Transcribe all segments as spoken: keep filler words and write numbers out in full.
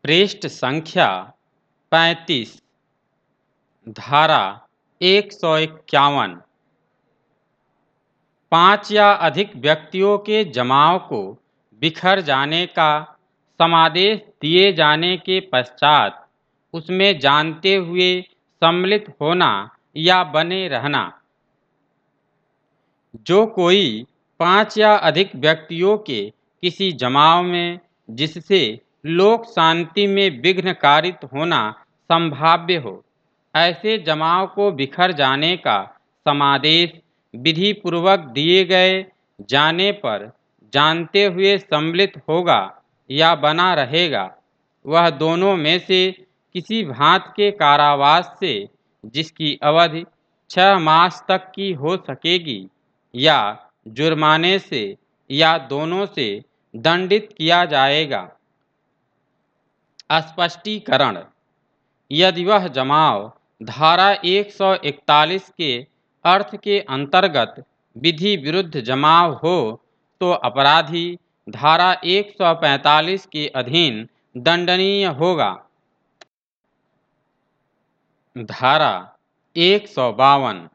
पृष्ठ संख्या पैंतीस। धारा एक सौ इक्यावन। पाँच या अधिक व्यक्तियों के जमाव को बिखर जाने का समादेश दिए जाने के पश्चात उसमें जानते हुए सम्मिलित होना या बने रहना। जो कोई पाँच या अधिक व्यक्तियों के किसी जमाव में जिससे लोक शांति में विघ्न कारित होना संभाव्य हो, ऐसे जमाव को बिखर जाने का समादेश विधि पूर्वक दिए गए जाने पर जानते हुए सम्मिलित होगा या बना रहेगा, वह दोनों में से किसी भांति के कारावास से जिसकी अवधि छह मास तक की हो सकेगी या जुर्माने से या दोनों से दंडित किया जाएगा। स्पष्टीकरण। यदि वह जमाव धारा एक सौ इकतालीस के अर्थ के अंतर्गत विधि विरुद्ध जमाव हो तो अपराधी धारा एक सौ पैंतालीस के अधीन दंडनीय होगा। धारा एक सौ बावन।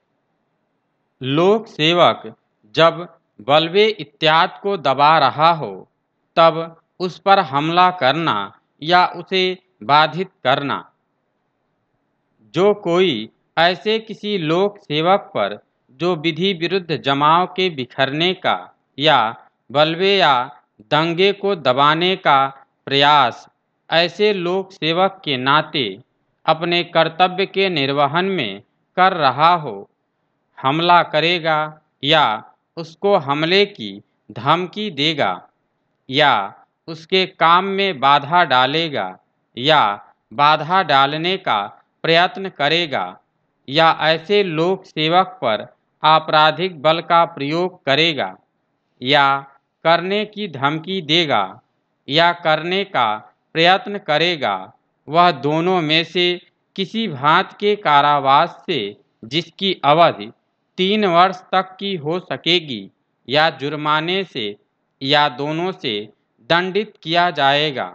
लोक सेवक जब बलवे इत्यादि को दबा रहा हो तब उस पर हमला करना या उसे बाधित करना। जो कोई ऐसे किसी लोक सेवक पर जो विधि विरुद्ध जमाव के बिखरने का या बलवे या दंगे को दबाने का प्रयास ऐसे लोक सेवक के नाते अपने कर्तव्य के निर्वहन में कर रहा हो, हमला करेगा या उसको हमले की धमकी देगा या उसके काम में बाधा डालेगा या बाधा डालने का प्रयत्न करेगा या ऐसे लोक सेवक पर आपराधिक बल का प्रयोग करेगा या करने की धमकी देगा या करने का प्रयत्न करेगा, वह दोनों में से किसी भांति के कारावास से जिसकी अवधि तीन वर्ष तक की हो सकेगी या जुर्माने से या दोनों से दंडित किया जाएगा।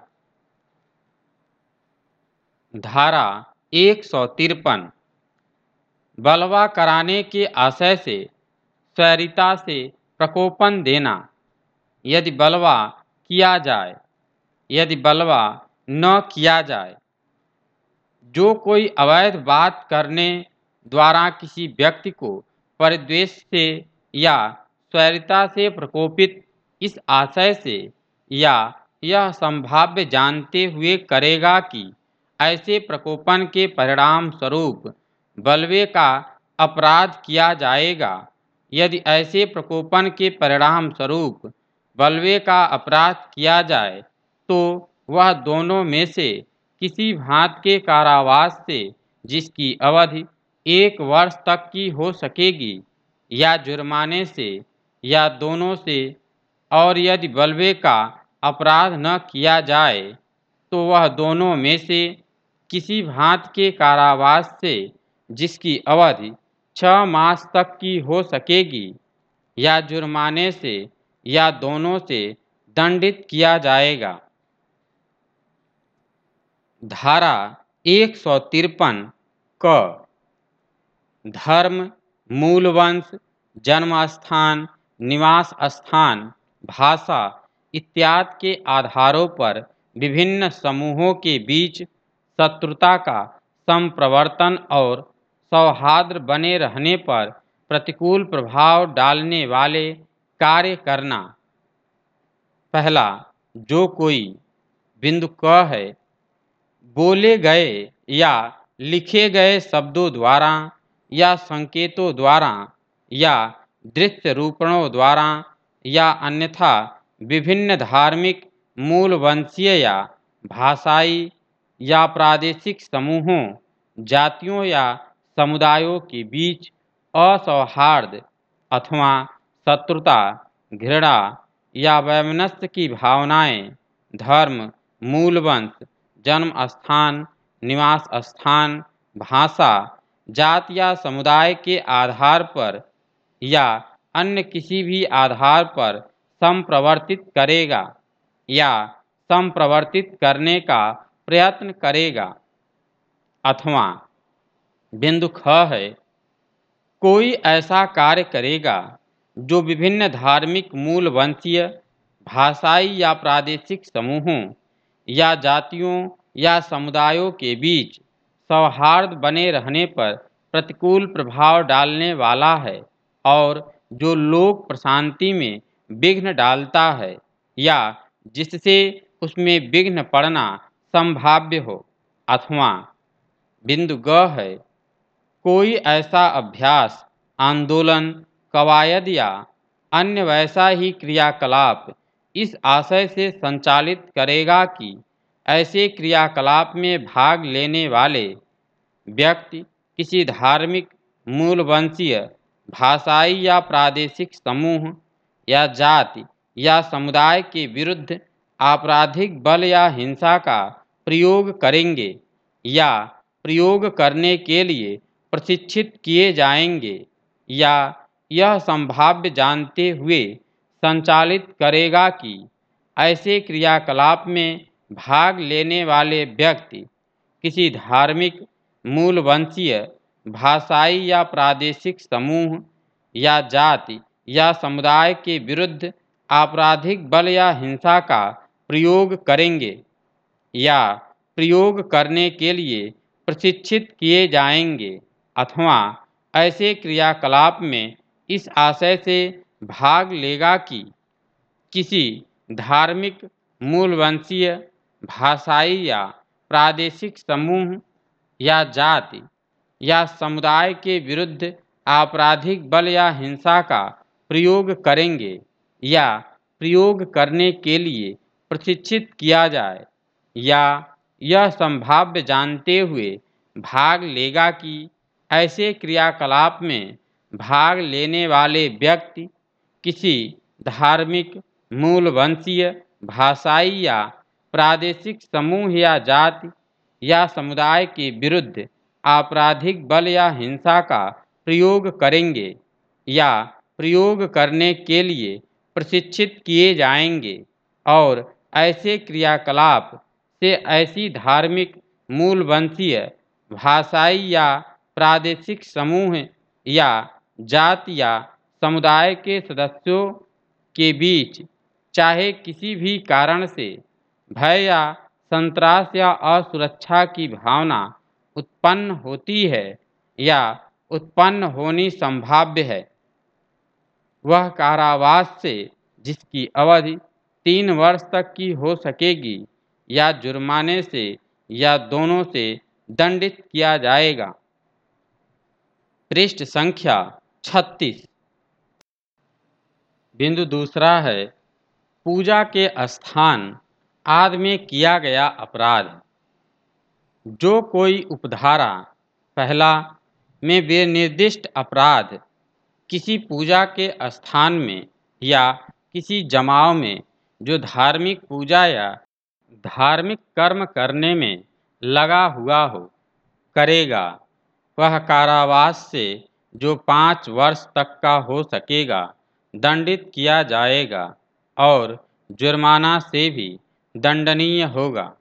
धारा एक सौ तिरपन। बलवा कराने के आशय से स्वैरिता से प्रकोपन देना। यदि बलवा किया जाए, यदि बलवा न किया जाए। जो कोई अवैध बात करने द्वारा किसी व्यक्ति को परिद्वेष से या स्वैरिता से प्रकोपित इस आशय से या यह संभाव्य जानते हुए करेगा कि ऐसे प्रकोपन के परिणाम स्वरूप बलवे का अपराध किया जाएगा, यदि ऐसे प्रकोपन के परिणाम स्वरूप बलवे का अपराध किया जाए तो वह दोनों में से किसी भांति के कारावास से जिसकी अवधि एक वर्ष तक की हो सकेगी या जुर्माने से या दोनों से, और यदि बलवे का अपराध न किया जाए तो वह दोनों में से किसी भांति के कारावास से जिसकी अवधि छह मास तक की हो सकेगी या जुर्माने से या दोनों से दंडित किया जाएगा। धारा एक सौ तिरपन क। धर्म, मूलवंश, जन्मस्थान, निवास स्थान, भाषा इत्यादि के आधारों पर विभिन्न समूहों के बीच शत्रुता का संप्रवर्तन और सौहार्द बने रहने पर प्रतिकूल प्रभाव डालने वाले कार्य करना। पहला, जो कोई बिंदु क है बोले गए या लिखे गए शब्दों द्वारा या संकेतों द्वारा या दृश्य रूपणों द्वारा या अन्यथा विभिन्न धार्मिक, मूलवंशीय या भाषाई या प्रादेशिक समूहों, जातियों या समुदायों के बीच असौहार्द अथवा शत्रुता, घृणा या वैमनस्य की भावनाएं धर्म, मूलवंश, जन्म स्थान, निवास स्थान, भाषा, जाति या समुदाय के आधार पर या अन्य किसी भी आधार पर संप्रवर्तित करेगा या संप्रवर्तित करने का प्रयत्न करेगा। अथवा बिंदु ख है, कोई ऐसा कार्य करेगा जो विभिन्न धार्मिक मूल वंशीय, भाषाई या प्रादेशिक समूहों या जातियों या समुदायों के बीच सौहार्द बने रहने पर प्रतिकूल प्रभाव डालने वाला है और जो लोक प्रशांति में विघ्न डालता है या जिससे उसमें विघ्न पड़ना संभाव्य हो। अथवा बिंदु ग है, कोई ऐसा अभ्यास, आंदोलन, कवायद या अन्य वैसा ही क्रियाकलाप इस आशय से संचालित करेगा कि ऐसे क्रियाकलाप में भाग लेने वाले व्यक्ति किसी धार्मिक, मूल वंशीय, भाषाई या प्रादेशिक समूह या जाति या समुदाय के विरुद्ध आपराधिक बल या हिंसा का प्रयोग करेंगे या प्रयोग करने के लिए प्रशिक्षित किए जाएंगे, या यह संभाव्य जानते हुए संचालित करेगा कि ऐसे क्रियाकलाप में भाग लेने वाले व्यक्ति किसी धार्मिक, मूल वंशीय, भाषाई या प्रादेशिक समूह या जाति या समुदाय के विरुद्ध आपराधिक बल या हिंसा का प्रयोग करेंगे या प्रयोग करने के लिए प्रशिक्षित किए जाएंगे, अथवा ऐसे क्रियाकलाप में इस आशय से भाग लेगा कि किसी धार्मिक, मूल वंशीय, भाषाई या प्रादेशिक समूह या जाति या समुदाय के विरुद्ध आपराधिक बल या हिंसा का प्रयोग करेंगे या प्रयोग करने के लिए प्रशिक्षित किया जाए, या यह संभाव्य जानते हुए भाग लेगा कि ऐसे क्रियाकलाप में भाग लेने वाले व्यक्ति किसी धार्मिक, मूल वंशीय, भाषाई या प्रादेशिक समूह या जाति या समुदाय के विरुद्ध आपराधिक बल या हिंसा का प्रयोग करेंगे या प्रयोग करने के लिए प्रशिक्षित किए जाएंगे, और ऐसे क्रियाकलाप से ऐसी धार्मिक, मूल वंशीय, भाषाई या प्रादेशिक समूह या जाति या समुदाय के सदस्यों के बीच चाहे किसी भी कारण से भय या संत्रास या असुरक्षा की भावना उत्पन्न होती है या उत्पन्न होनी संभाव्य है, वह कारावास से, जिसकी अवधि तीन वर्ष तक की हो सकेगी, या जुर्माने से या दोनों से दंडित किया जाएगा। पृष्ठ संख्या छत्तीस। बिंदु दूसरा है, पूजा के स्थान आदि में किया गया अपराध। जो कोई उपधारा पहला में वे निर्दिष्ट अपराध किसी पूजा के स्थान में या किसी जमाव में जो धार्मिक पूजा या धार्मिक कर्म करने में लगा हुआ हो करेगा, वह कारावास से, जो पाँच वर्ष तक का हो सकेगा, दंडित किया जाएगा और जुर्माना से भी दंडनीय होगा।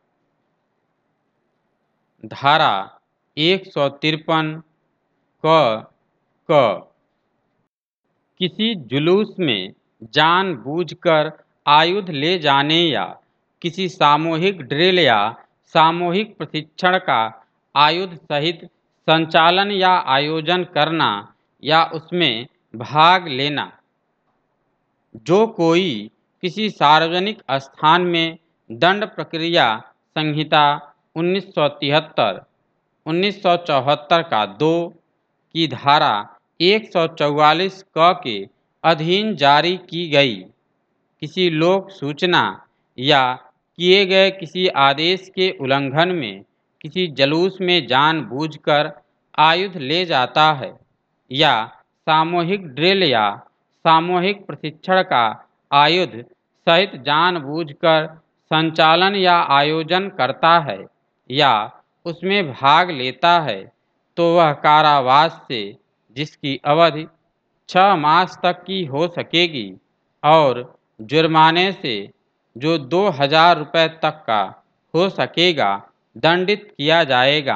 धारा एक सौ तिरपन क क किसी जुलूस में जानबूझकर आयुध ले जाने या किसी सामूहिक ड्रिल या सामूहिक प्रशिक्षण का आयुध सहित संचालन या आयोजन करना या उसमें भाग लेना। जो कोई किसी सार्वजनिक स्थान में दंड प्रक्रिया संहिता उन्नीस सौ तिहत्तर उन्नीस सौ चौहत्तर का दो की धारा एक सौ चौवालीस क के अधीन जारी की गई किसी लोक सूचना या किए गए किसी आदेश के उल्लंघन में किसी जुलूस में जानबूझकर आयुध ले जाता है या सामूहिक ड्रिल या सामूहिक प्रशिक्षण का आयुध सहित जानबूझकर संचालन या आयोजन करता है या उसमें भाग लेता है, तो वह कारावास से, जिसकी अवधि छह मास तक की हो सकेगी, और जुर्माने से जो दो हजार रुपये तक का हो सकेगा दंडित किया जाएगा।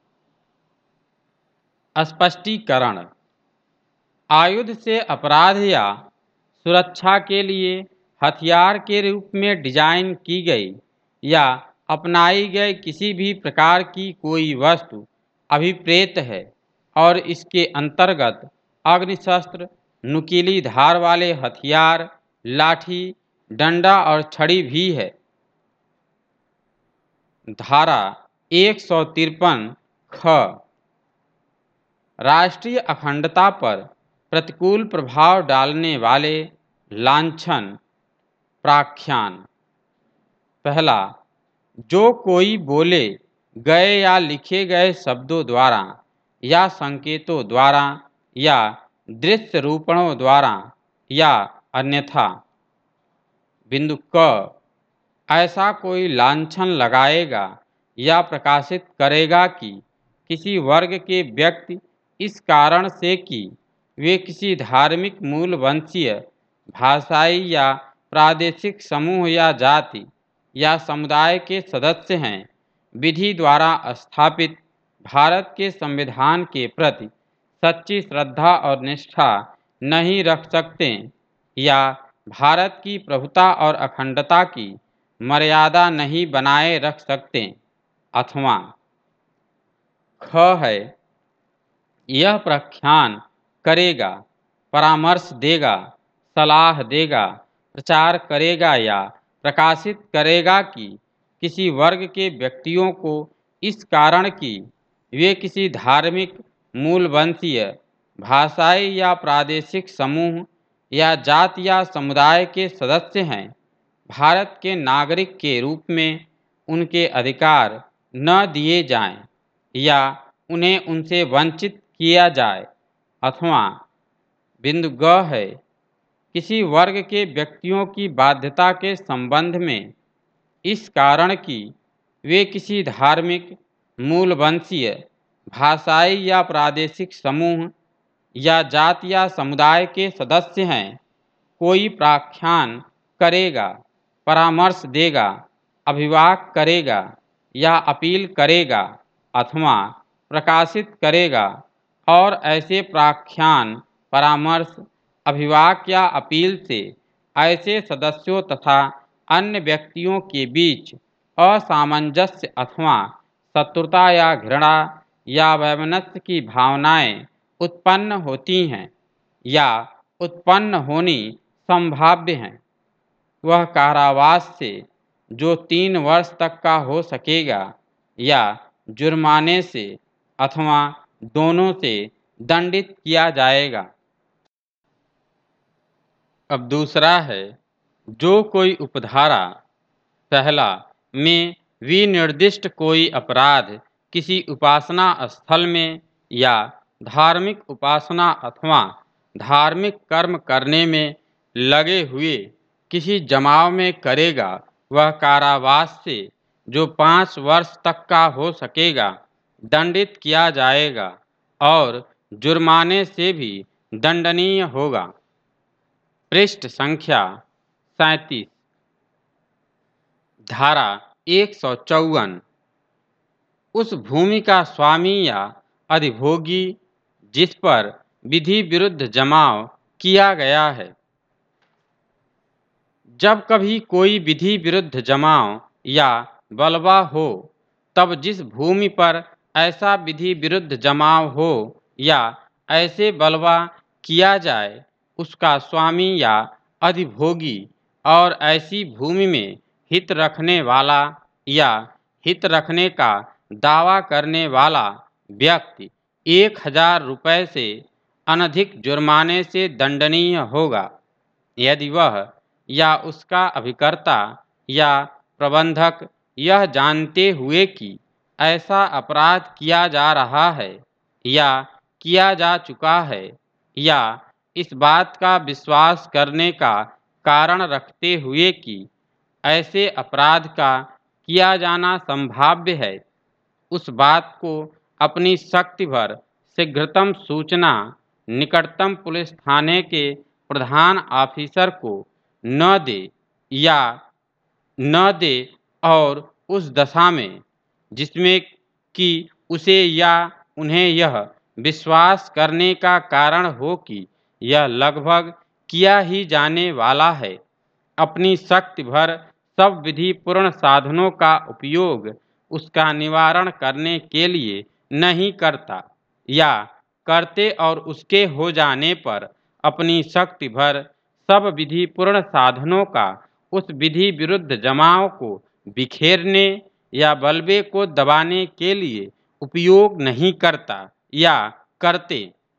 स्पष्टीकरण: आयुध से अपराध या सुरक्षा के लिए हथियार के रूप में डिजाइन की गई या अपनाई गई किसी भी प्रकार की कोई वस्तु अभिप्रेत है और इसके अंतर्गत अग्निशस्त्र, नुकीली धार वाले हथियार, लाठी, डंडा और छड़ी भी है। धारा एक सौ तिरपन ख राष्ट्रीय अखंडता पर प्रतिकूल प्रभाव डालने वाले लांछन प्राख्यान। पहला, जो कोई बोले गए या लिखे गए शब्दों द्वारा या संकेतों द्वारा या दृश्य रूपणों द्वारा या अन्यथा बिंदु क ऐसा कोई लांछन लगाएगा या प्रकाशित करेगा कि किसी वर्ग के व्यक्ति इस कारण से कि वे किसी धार्मिक मूल वंशीय, भाषाई या प्रादेशिक समूह या जाति या समुदाय के सदस्य हैं, विधि द्वारा स्थापित भारत के संविधान के प्रति सच्ची श्रद्धा और निष्ठा नहीं रख सकते या भारत की प्रभुता और अखंडता की मर्यादा नहीं बनाए रख सकते, अथवा ख है यह प्रख्यान करेगा, परामर्श देगा, सलाह देगा, प्रचार करेगा या प्रकाशित करेगा कि किसी वर्ग के व्यक्तियों को इस कारण कि वे किसी धार्मिक, मूल वंशीय, भाषाई या प्रादेशिक समूह या जाति या समुदाय के सदस्य हैं, भारत के नागरिक के रूप में उनके अधिकार न दिए जाएं या उन्हें उनसे वंचित किया जाए, अथवा बिंदु ग है किसी वर्ग के व्यक्तियों की बाध्यता के संबंध में इस कारण कि वे किसी धार्मिक, मूल वंशीय, भाषाई या प्रादेशिक समूह या जाति या समुदाय के सदस्य हैं, कोई प्राख्यान करेगा, परामर्श देगा, अभिवाक करेगा या अपील करेगा अथवा प्रकाशित करेगा और ऐसे प्राख्यान, परामर्श, अभिवाक या अपील से ऐसे सदस्यों तथा अन्य व्यक्तियों के बीच असामंजस्य अथवा शत्रुता या घृणा या वैमनस्य की भावनाएं उत्पन्न होती हैं या उत्पन्न होनी संभाव्य हैं, वह कारावास से जो तीन वर्ष तक का हो सकेगा या जुर्माने से अथवा दोनों से दंडित किया जाएगा। अब दूसरा है, जो कोई उपधारा पहला में विनिर्दिष्ट कोई अपराध किसी उपासना स्थल में या धार्मिक उपासना अथवा धार्मिक कर्म करने में लगे हुए किसी जमाव में करेगा, वह कारावास से जो पाँच वर्ष तक का हो सकेगा दंडित किया जाएगा और जुर्माने से भी दंडनीय होगा। पृष्ठ संख्या सैंतीस। धारा एक सौ चौवन। उस भूमि का स्वामी या अधिभोगी जिस पर विधि विरुद्ध जमाव किया गया है। जब कभी कोई विधि विरुद्ध जमाव या बलवा हो, तब जिस भूमि पर ऐसा विधि विरुद्ध जमाव हो या ऐसे बलवा किया जाए, उसका स्वामी या अधिभोगी और ऐसी भूमि में हित रखने वाला या हित रखने का दावा करने वाला व्यक्ति एक हजार रुपये से अनधिक जुर्माने से दंडनीय होगा, यदि वह या उसका अभिकर्ता या प्रबंधक यह जानते हुए कि ऐसा अपराध किया जा रहा है या किया जा चुका है या इस बात का विश्वास करने का कारण रखते हुए कि ऐसे अपराध का किया जाना संभाव्य है, उस बात को अपनी शक्ति भर शीघ्रतम सूचना निकटतम पुलिस थाने के प्रधान ऑफिसर को न दे या न दे और उस दशा में जिसमें कि उसे या उन्हें यह विश्वास करने का कारण हो कि यह लगभग किया ही जाने वाला है, अपनी शक्ति भर सब विधिपूर्ण साधनों का उपयोग उसका निवारण करने के लिए नहीं करता, या करते और उसके हो जाने पर अपनी शक्ति भर सब विधिपूर्ण साधनों का उस विधि विरुद्ध जमाव को बिखेरने या बलबे को दबाने के लिए उपयोग नहीं करता या करते।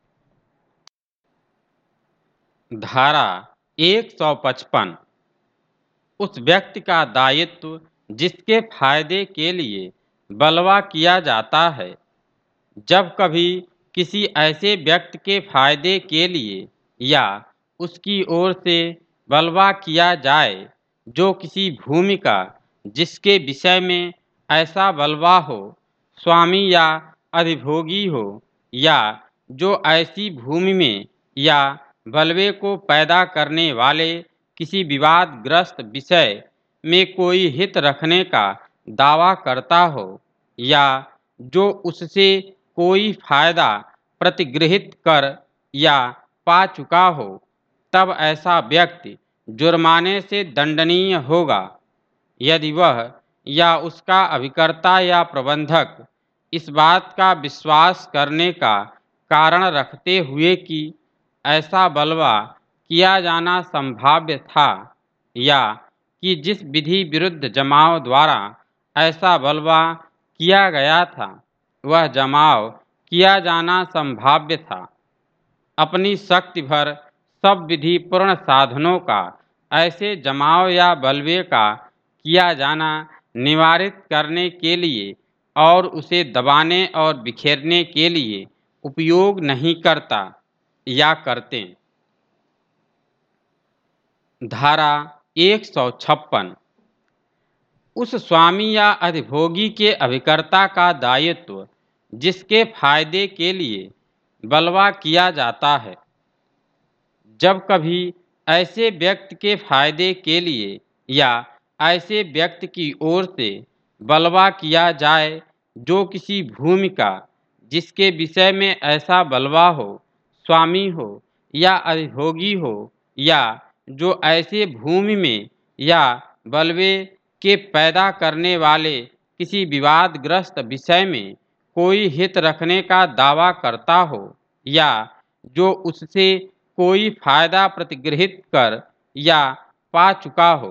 धारा एक सौ पचपन उस व्यक्ति का दायित्व जिसके फायदे के लिए बलवा किया जाता है। जब कभी किसी ऐसे व्यक्ति के फायदे के लिए या उसकी ओर से बलवा किया जाए जो किसी भूमि का जिसके विषय में ऐसा बलवा हो स्वामी या अधिभोगी हो, या जो ऐसी भूमि में या बलवे को पैदा करने वाले किसी विवादग्रस्त विषय में कोई हित रखने का दावा करता हो, या जो उससे कोई फायदा प्रतिगृहित कर या पा चुका हो, तब ऐसा व्यक्ति जुर्माने से दंडनीय होगा यदि वह या उसका अभिकर्ता या प्रबंधक इस बात का विश्वास करने का कारण रखते हुए कि ऐसा बलवा किया जाना संभाव्य था, या कि जिस विधि विरुद्ध जमाव द्वारा ऐसा बलवा किया गया था वह जमाव किया जाना संभाव्य था, अपनी शक्ति भर सब विधिपूर्ण साधनों का ऐसे जमाव या बलवे का किया जाना निवारित करने के लिए और उसे दबाने और बिखेरने के लिए उपयोग नहीं करता या करते। धारा एक सौ छप्पन उस स्वामी या अधिभोगी के अभिकर्ता का दायित्व जिसके फायदे के लिए बलवा किया जाता है। जब कभी ऐसे व्यक्ति के फायदे के लिए या ऐसे व्यक्ति की ओर से बलवा किया जाए जो किसी भूमि का जिसके विषय में ऐसा बलवा हो स्वामी हो या अधिभोगी हो, या जो ऐसे भूमि में या बलवे के पैदा करने वाले किसी विवादग्रस्त विषय में कोई हित रखने का दावा करता हो, या जो उससे कोई फायदा प्रतिगृहित कर या पा चुका हो,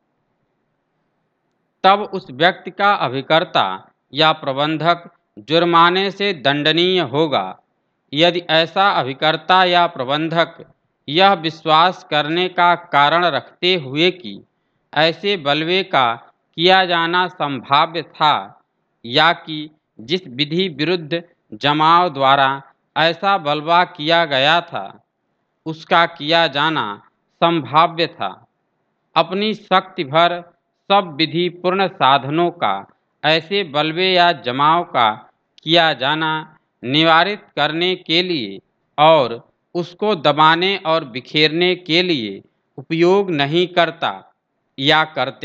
तब उस व्यक्ति का अभिकर्ता या प्रबंधक जुर्माने से दंडनीय होगा यदि ऐसा अभिकर्ता या प्रबंधक यह विश्वास करने का कारण रखते हुए कि ऐसे बलवे का किया जाना संभाव्य था, या कि जिस विधि विरुद्ध जमाव द्वारा ऐसा बलवा किया गया था उसका किया जाना संभाव्य था, अपनी शक्ति भर सब विधि पूर्ण साधनों का ऐसे बलवे या जमाव का किया जाना निवारित करने के लिए और उसको दबाने और बिखेरने के लिए उपयोग नहीं करता या करते।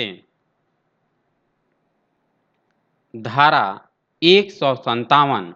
धारा एक सौ संतावन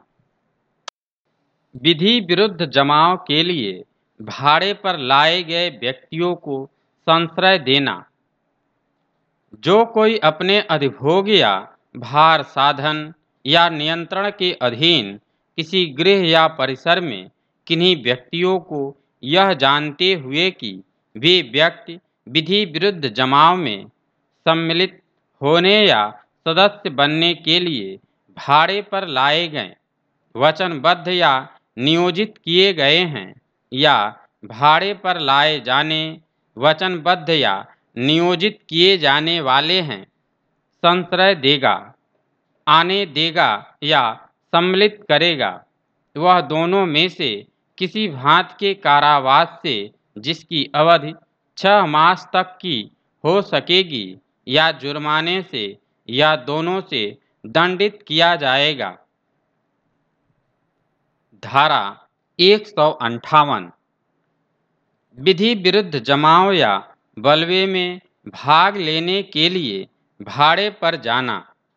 विधि विरुद्ध जमाव के लिए भाड़े पर लाए गए व्यक्तियों को संश्रय देना। जो कोई अपने अधिभोग या भार साधन या नियंत्रण के अधीन किसी गृह या परिसर में किन्हीं व्यक्तियों को यह जानते हुए कि वे व्यक्ति विधि विरुद्ध जमाव में सम्मिलित होने या सदस्य बनने के लिए भाड़े पर लाए गए, वचनबद्ध या नियोजित किए गए हैं, या भाड़े पर लाए जाने वचनबद्ध या नियोजित किए जाने वाले हैं, संश्रय देगा, आने देगा या सम्मिलित करेगा, वह दोनों में से किसी भांति के कारावास से जिसकी अवधि छह मास तक की हो सकेगी या जुर्माने से या दोनों से दंडित किया जाएगा। धारा एक सौ अंठावन विधि विरुद्ध जमाव या बलवे में भाग लेने के लिए भाड़े पर जाना।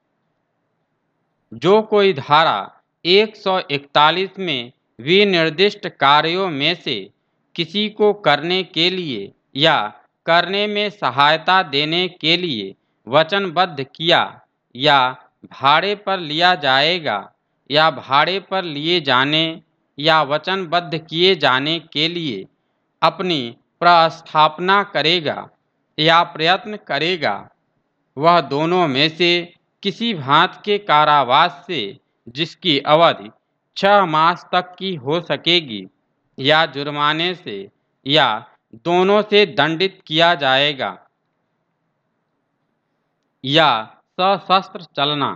जो कोई धारा एक सौ इकतालीस में विनिर्दिष्ट कार्यों में से किसी को करने के लिए या करने में सहायता देने के लिए वचनबद्ध किया या भाड़े पर लिया जाएगा या भाड़े पर लिए जाने या वचनबद्ध किए जाने के लिए अपनी प्रस्थापना करेगा या प्रयत्न करेगा, वह दोनों में से किसी भांति के कारावास से जिसकी अवधि छह मास तक की हो सकेगी या जुर्माने से या दोनों से दंडित किया जाएगा। या सशस्त्र चलना।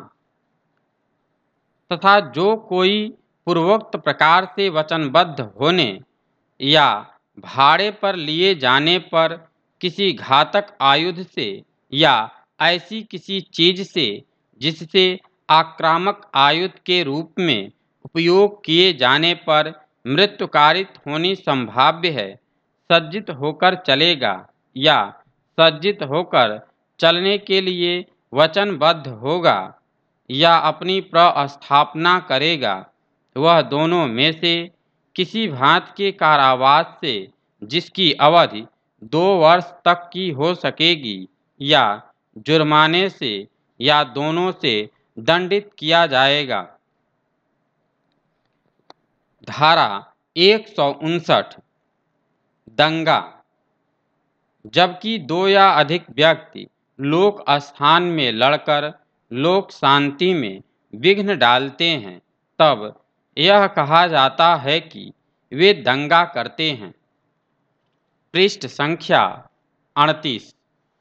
तथा जो कोई पूर्वोक्त प्रकार से वचनबद्ध होने या भाड़े पर लिए जाने पर किसी घातक आयुध से या ऐसी किसी चीज से जिससे आक्रामक आयुध के रूप में उपयोग किए जाने पर मृत्युकारित होनी संभाव्य है, सज्जित होकर चलेगा या सज्जित होकर चलने के लिए वचनबद्ध होगा या अपनी प्रस्थापना करेगा, वह दोनों में से किसी भांति के कारावास से जिसकी अवधि दो वर्ष तक की हो सकेगी या जुर्माने से या दोनों से दंडित किया जाएगा। धारा एक सौ उनसठ दंगा। जबकि दो या अधिक व्यक्ति लोक स्थान में लड़कर लोक शांति में विघ्न डालते हैं, तब यह कहा जाता है कि वे दंगा करते हैं। पृष्ठ संख्या अड़तीस।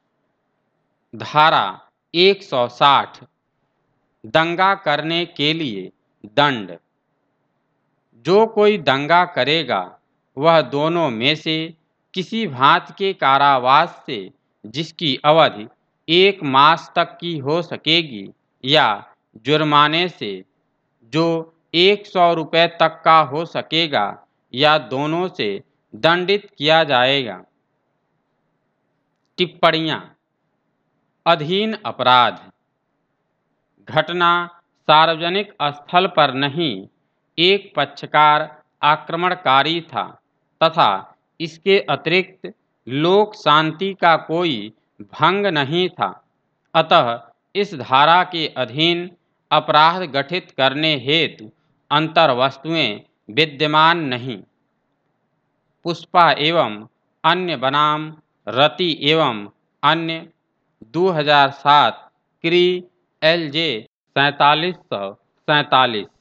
धारा एक सौ साठ दंगा करने के लिए दंड। जो कोई दंगा करेगा वह दोनों में से किसी भांति के कारावास से जिसकी अवधि एक मास तक की हो सकेगी या जुर्माने से जो एक सौ रुपये तक का हो सकेगा या दोनों से दंडित किया जाएगा। टिप्पणियाँ। अधीन अपराध। घटना सार्वजनिक स्थल पर नहीं, एक पक्षकार आक्रमणकारी था तथा इसके अतिरिक्त लोक शांति का कोई भंग नहीं था, अतः इस धारा के अधीन अपराध गठित करने हेतु अंतर्वस्तुएं विद्यमान नहीं। पुष्पा एवं अन्य बनाम रति एवं अन्य दो हज़ार सात क्री एल जे सैंतालीस सौ सैंतालीस।